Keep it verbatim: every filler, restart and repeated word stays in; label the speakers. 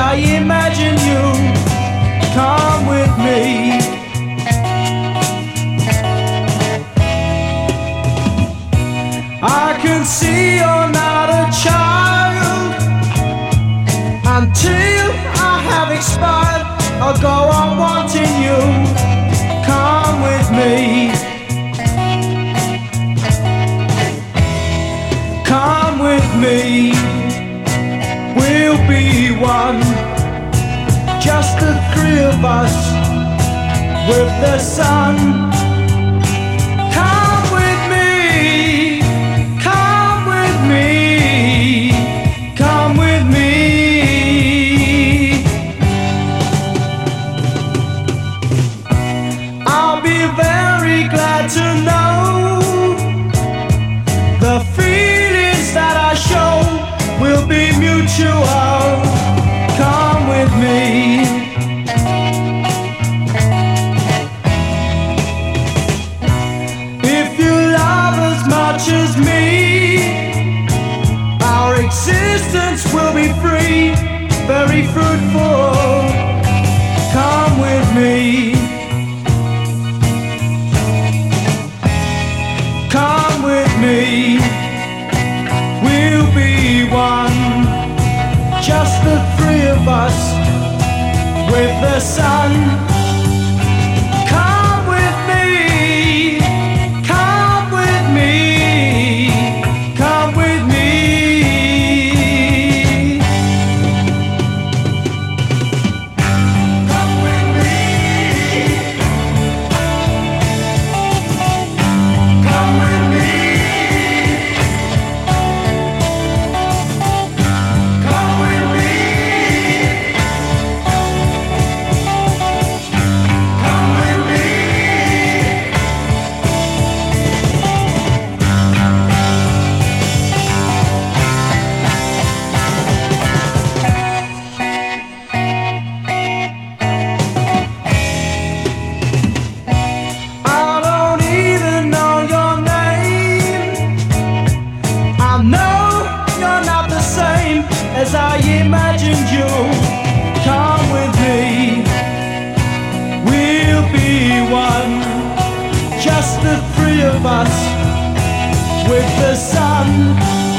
Speaker 1: I imagine you. Come with me. I can see you're not a child until I have expired. I'll go on wanting you. Come with me. Come with me. We'll be one, just the three of us with the sun. Come with me. Come with me. Come with me. I'll be very glad to know the feelings that I show will be mutual. Come with me. If you love as much as me, our existence will be free, very fruitful. Come with me. Come with me. We'll be one, just the three of us with the sun. Come with me. Come with me. Come with me. Come with me. Come with me. As I imagined you, come with me. We'll be one, just the three of us with the sun.